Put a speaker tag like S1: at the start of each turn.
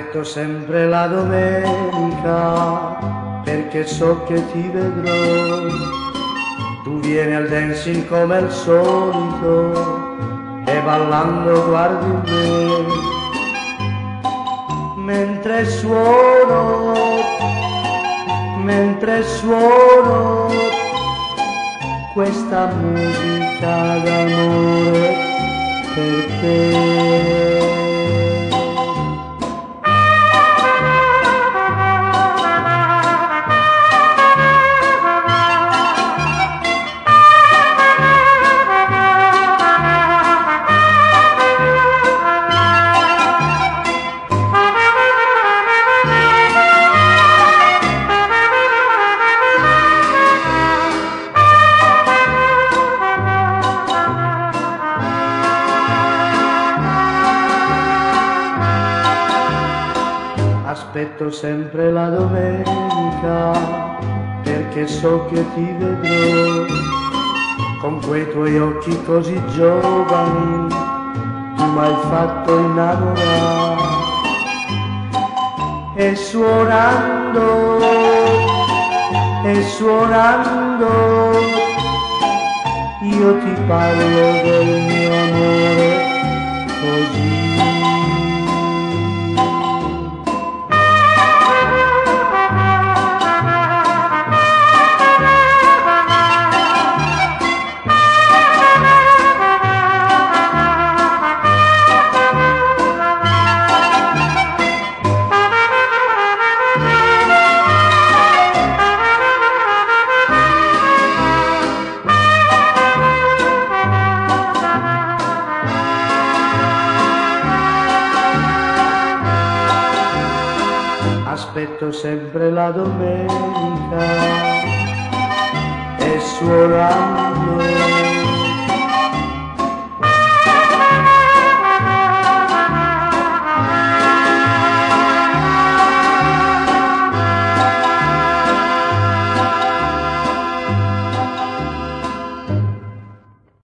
S1: Aspetto sempre la domenica perché so che ti vedrò. Tu vieni al dancing come al solito e ballando guardi me. Mentre suono questa musica d'amore per te. Aspetto sempre la domenica perché so che ti vedrò. Con quei tuoi occhi così giovani tu m'hai fatto innamorare. E suonando io ti parlo del mio amore così. Aspetto sempre la domenica e suonando